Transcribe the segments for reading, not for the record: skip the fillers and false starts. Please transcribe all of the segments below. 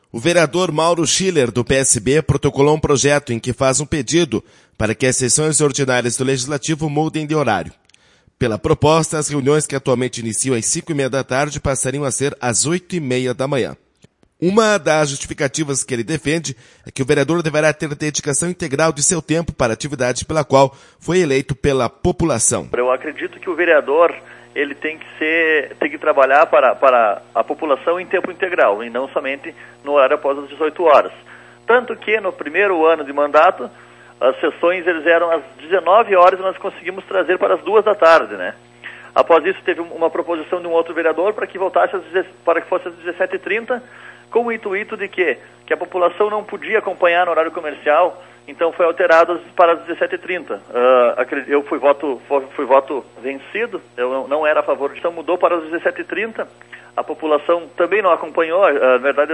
O vereador Mauro Schiller, do PSB, protocolou um projeto em que faz um pedido para que as sessões ordinárias do Legislativo mudem de horário. Pela proposta, as reuniões que atualmente iniciam às 5h30 da tarde passariam a ser às 8h30 da manhã. Uma das justificativas que ele defende é que o vereador deverá ter dedicação integral de seu tempo para a atividade pela qual foi eleito pela população. Eu acredito que o vereador ele tem que trabalhar para a população em tempo integral e não somente no horário após as 18 horas. Tanto que no primeiro ano de mandato, as sessões eles eram às 19 horas e nós conseguimos trazer para as 2 da tarde, né? Após isso teve uma proposição de um outro vereador para que voltasse para que fosse às 17h30, com o intuito de que a população não podia acompanhar no horário comercial, então foi alterado para as 17h30. Eu fui voto vencido, eu não era a favor disso, então mudou para as 17h30. A população também não acompanhou, na verdade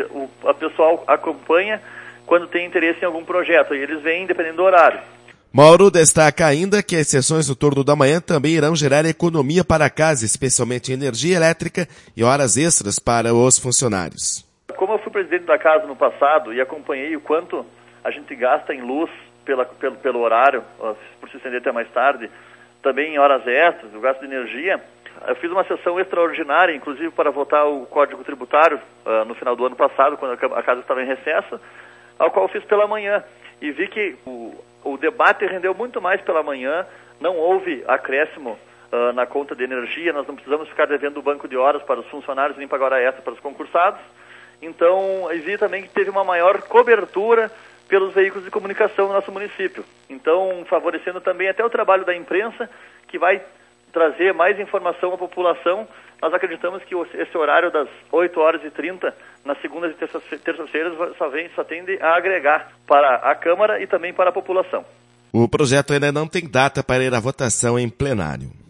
a pessoal acompanha quando tem interesse em algum projeto, e eles vêm dependendo do horário. Mauro destaca ainda que as sessões no turno da manhã também irão gerar economia para a casa, especialmente em energia elétrica e horas extras para os funcionários. Como eu fui presidente da casa no passado e acompanhei o quanto a gente gasta em luz pelo horário, por se estender até mais tarde, também em horas extras, o gasto de energia, eu fiz uma sessão extraordinária, inclusive para votar o Código Tributário no final do ano passado, quando a casa estava em recesso, ao qual eu fiz pela manhã. E vi que o debate rendeu muito mais pela manhã, não houve acréscimo na conta de energia, nós não precisamos ficar devendo o banco de horas para os funcionários, nem pagar hora extra para os concursados. Então, eu vi também que teve uma maior cobertura pelos veículos de comunicação no nosso município. Então, favorecendo também até o trabalho da imprensa, que vai trazer mais informação à população. Nós acreditamos que esse horário das 8h30, nas segundas e terças-feiras, só tende a agregar para a Câmara e também para a população. O projeto ainda não tem data para ir à votação em plenário.